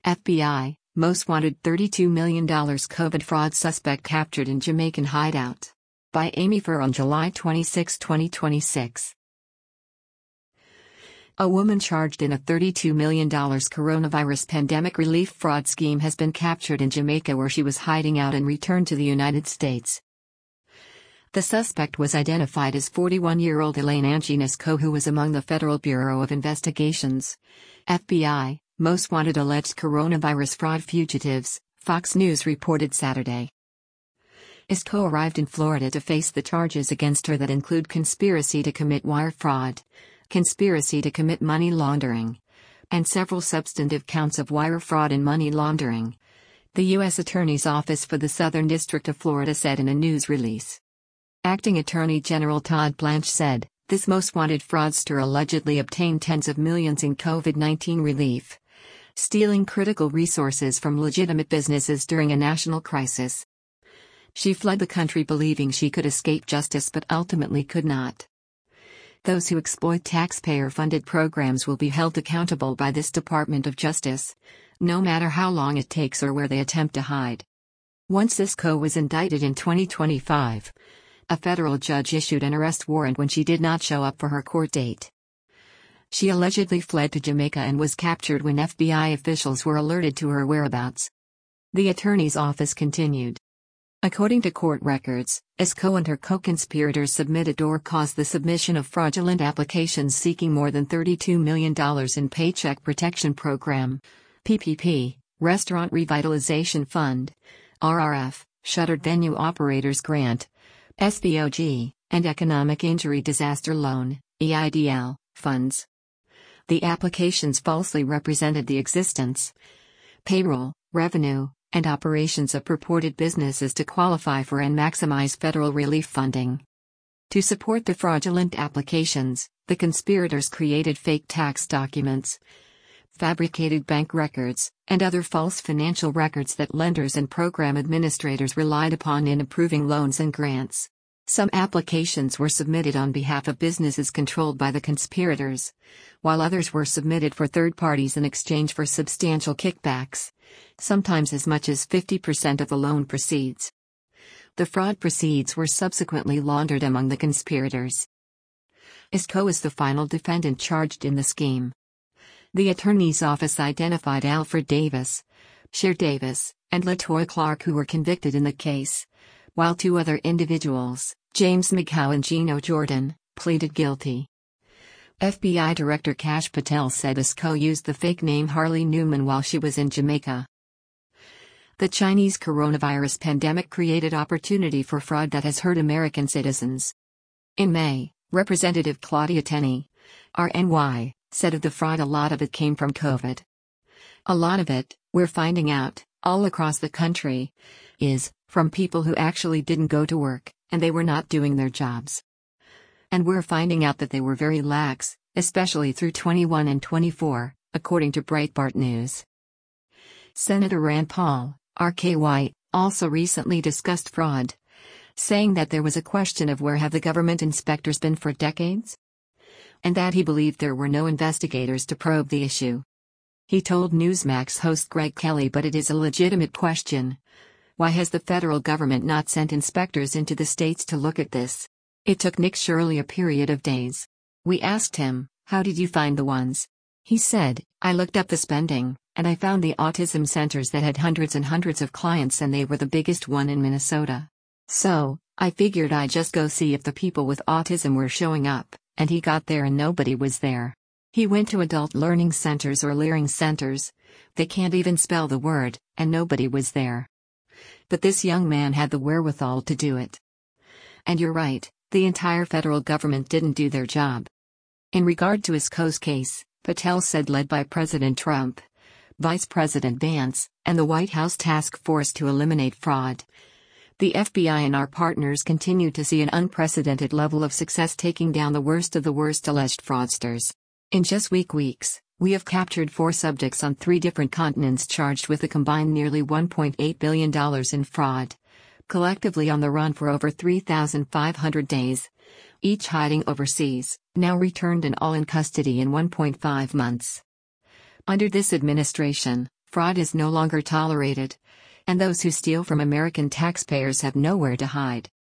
FBI, most wanted $32 million COVID fraud suspect captured in Jamaican hideout. By Amy Furr on July 26, 2026. A woman charged in a $32 million coronavirus pandemic relief fraud scheme has been captured in Jamaica, where she was hiding out and returned to the United States. The suspect was identified as 41-year-old Elaine Anginesco, who was among the Federal Bureau of Investigation's FBI most wanted alleged coronavirus fraud fugitives, Fox News reported Saturday. Isco arrived in Florida to face the charges against her that include conspiracy to commit wire fraud, conspiracy to commit money laundering, and several substantive counts of wire fraud and money laundering, the U.S. Attorney's Office for the Southern District of Florida said in a news release. Acting Attorney General Todd Blanche said, "This most wanted fraudster allegedly obtained tens of millions in COVID-19 relief, stealing critical resources from legitimate businesses during a national crisis. She fled the country believing she could escape justice but ultimately could not. Those who exploit taxpayer-funded programs will be held accountable by this Department of Justice, no matter how long it takes or where they attempt to hide." Once Isco was indicted in 2025, a federal judge issued an arrest warrant when she did not show up for her court date. She allegedly fled to Jamaica and was captured when FBI officials were alerted to her whereabouts. The attorney's office continued. According to court records, Isco and her co-conspirators submitted or caused the submission of fraudulent applications seeking more than $32 million in Paycheck Protection Program, PPP, Restaurant Revitalization Fund, RRF, Shuttered Venue Operators Grant, SVOG, and Economic Injury Disaster Loan, EIDL, funds. The applications falsely represented the existence, payroll, revenue, and operations of purported businesses to qualify for and maximize federal relief funding. To support the fraudulent applications, the conspirators created fake tax documents, fabricated bank records, and other false financial records that lenders and program administrators relied upon in approving loans and grants. Some applications were submitted on behalf of businesses controlled by the conspirators, while others were submitted for third parties in exchange for substantial kickbacks, sometimes as much as 50% of the loan proceeds. The fraud proceeds were subsequently laundered among the conspirators. Isco is the final defendant charged in the scheme. The attorney's office identified Alfred Davis, Cher Davis, and LaToya Clark, who were convicted in the case, while two other individuals, James McHow and Gino Jordan, pleaded guilty. FBI Director Kash Patel said Isco used the fake name Harley Newman while she was in Jamaica. The Chinese coronavirus pandemic created opportunity for fraud that has hurt American citizens. In May, Representative Claudia Tenney, RNY, said of the fraud a lot of it came from COVID. A lot of it, we're finding out, all across the country, is from people who actually didn't go to work, and they were not doing their jobs. And we're finding out that they were very lax, especially through 21 and 24, according to Breitbart News. Senator Rand Paul, RKY, also recently discussed fraud, saying that there was a question of where have the government inspectors been for decades? And that he believed there were no investigators to probe the issue. He told Newsmax host Greg Kelly, "But it is a legitimate question. Why has the federal government not sent inspectors into the states to look at this?" It took Nick Shirley a period of days. We asked him, "How did you find the ones?" He said, "I looked up the spending, and I found the autism centers that had hundreds and hundreds of clients, and they were the biggest one in Minnesota. So, I figured I'd just go see if the people with autism were showing up, and he got there and nobody was there." He went to adult learning centers or learning centers. They can't even spell the word, and nobody was there. But this young man had the wherewithal to do it. And you're right, the entire federal government didn't do their job. In regard to Isco's case, Patel said, led by President Trump, Vice President Vance, and the White House task force to eliminate fraud, the FBI and our partners continue to see an unprecedented level of success taking down the worst of the worst alleged fraudsters. In just weeks, we have captured 4 subjects on 3 different continents charged with a combined nearly $1.8 billion in fraud, collectively on the run for over 3,500 days, each hiding overseas, now returned and all in custody in 1.5 months. Under this administration, Fraud is no longer tolerated. And those who steal from American taxpayers have nowhere to hide.